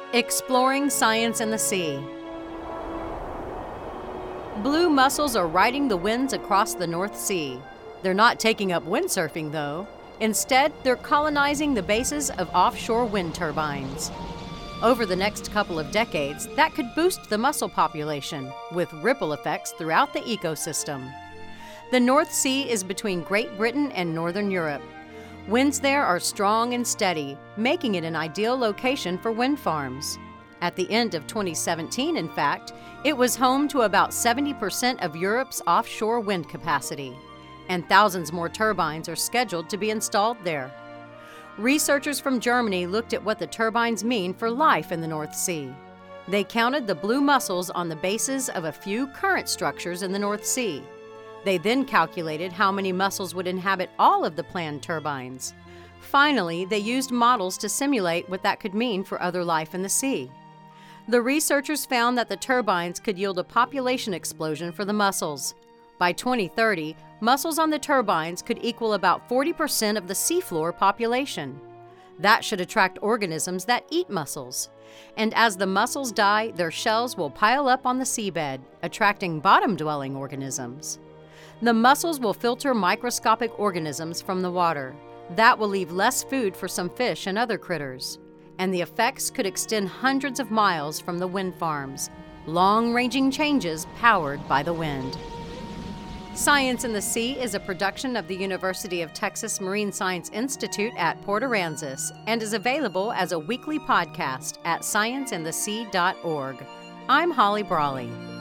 Exploring science in the sea. Blue mussels are riding the winds across the North Sea. They're not taking up windsurfing, though. Instead, they're colonizing the bases of offshore wind turbines. Over the next couple of decades, that could boost the mussel population, with ripple effects throughout the ecosystem. The North Sea is between Great Britain and Northern Europe. Winds there are strong and steady, making it an ideal location for wind farms. At the end of 2017, in fact, it was home to about 70% of Europe's offshore wind capacity, and thousands more turbines are scheduled to be installed there. Researchers from Germany looked at what the turbines mean for life in the North Sea. They counted the blue mussels on the bases of a few current structures in the North Sea. They then calculated how many mussels would inhabit all of the planned turbines. Finally, they used models to simulate what that could mean for other life in the sea. The researchers found that the turbines could yield a population explosion for the mussels. By 2030, mussels on the turbines could equal about 40% of the seafloor population. That should attract organisms that eat mussels. And as the mussels die, their shells will pile up on the seabed, attracting bottom-dwelling organisms. The mussels will filter microscopic organisms from the water. That will leave less food for some fish and other critters. And the effects could extend hundreds of miles from the wind farms. Long-ranging changes powered by the wind. Science in the Sea is a production of the University of Texas Marine Science Institute at Port Aransas and is available as a weekly podcast at scienceinthesea.org. I'm Holly Brawley.